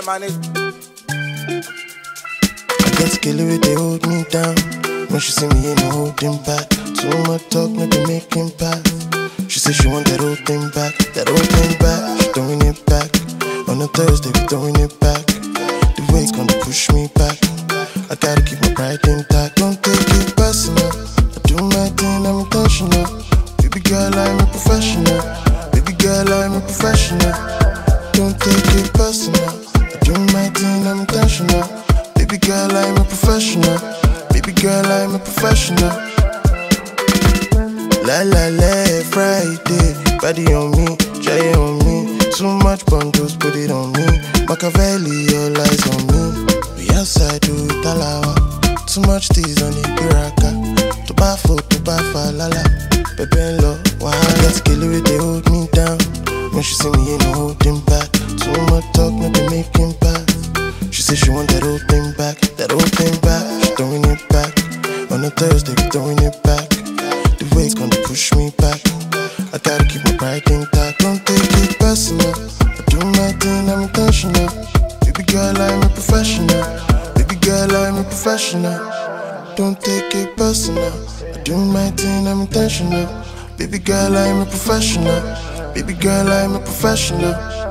man. I got to kill it, they hold me down. When she see me, ain't no holding back. Too much talk, make me make impact. She say she want that old thing back, that old thing back. She throwing it back. On a Thursday, we throwing it back. The weight's gonna push me back. I gotta keep my pride intact. Don't take it personal. I do my thing, I'm intentional. Baby girl, I'm a professional. Baby girl, I'm a professional. Don't take it personal. I do my thing, I'm intentional. Baby girl, I'm a professional. Baby girl, I'm a professional. La la la, Friday, body on me, try on me. Too much bundles, put it on me. Machiavelli, all eyes on me. We outside, do it alawa. Too much teas on the piraka. To bafo, lala. Pepe and low, why I got to kill it, they hold me down. When she see me, ain't no holding back. Too much talk, make me make impact. She say she want that old thing back, that old thing back. She throwing it back. On a Thursday, we throwing it back. The weight's gonna push me back. I gotta keep my pride intact. Don't take it personal. I do my thing, I'm intentional. Baby girl, I'm a professional. Baby girl, I'm a professional. Don't take it personal. I do my thing, I'm intentional. Baby girl, I'm a professional. Baby girl, I'm a professional.